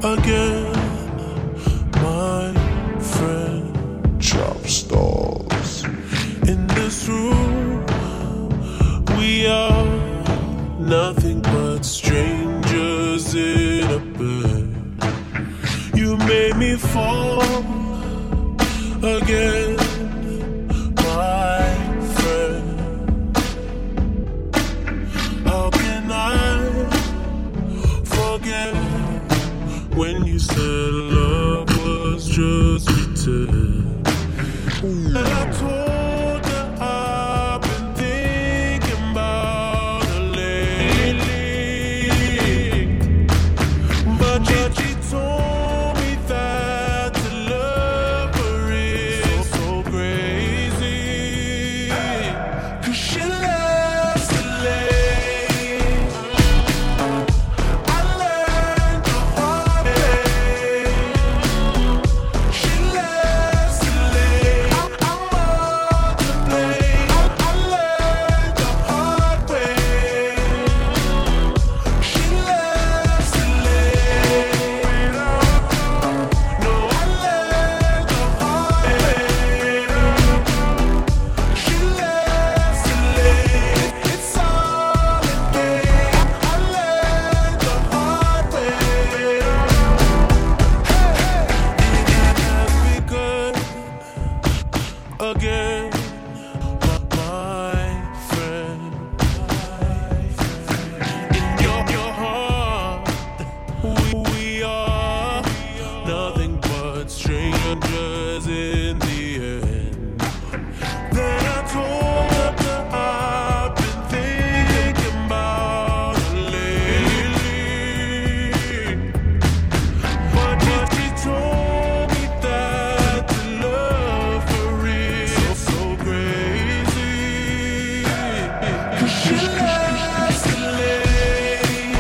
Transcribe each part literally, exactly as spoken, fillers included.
again, my friend. Chop stars. In this room, we are nothing but strangers in a bed. You made me fall again, my friend. How can I forget when you said love was just pretend? And I told you I've been thinking about her lately, but she, she told me that to love her is so crazy, 'cause she loves to lay. I learned the hard way. She loves to lay. I'm, I'm all to blame. I, I learned the hard way. She loves to lay. No, I learned the hard way. She loves to lay. It's all a game. I learned the hard way. It has begun again, my friend. In your, your heart, we are nothing but strangers in the end. Then I told her that I've been thinking about her lately, but she told me that to love her is so crazy, 'cause she loves to lay.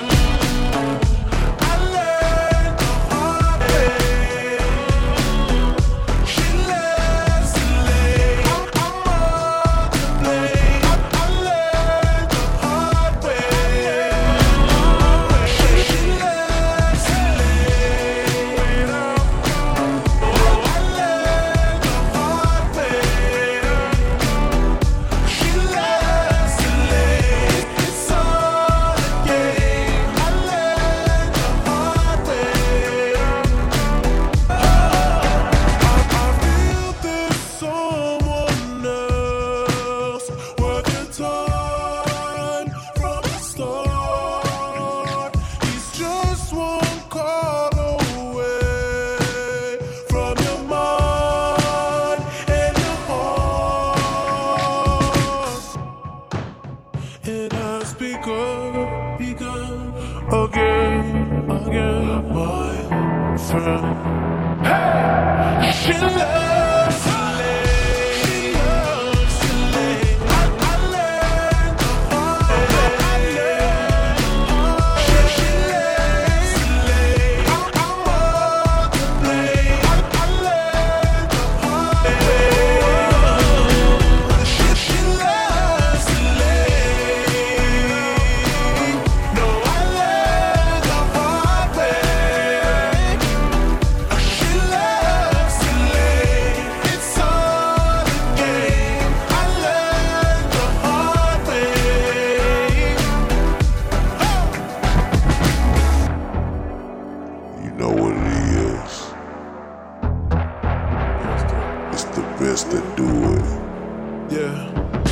I learned the hard way. She loves to lay. I'm, I'm all to blame. I, I learned the hard way. She, she loves to lay. Oh, I learned the hard way. She loves to lay. It's all a game. I learned the hard way. I feel there's someone else worth your time from the start. He's just one call away from your mind and your heart. It has begun, begun again, again, my friend. She loves to lay. She loves to lay. I, I learned the hard way. I learned the hard way. She, she loves to lay. I'm, I'm all to blame. I, I learned the hard way. She, she loves to lay. No, I learned the hard way. She loves to lay. It's all a game. I learned the hard way. You know what it is. It's the best that do it. Yeah.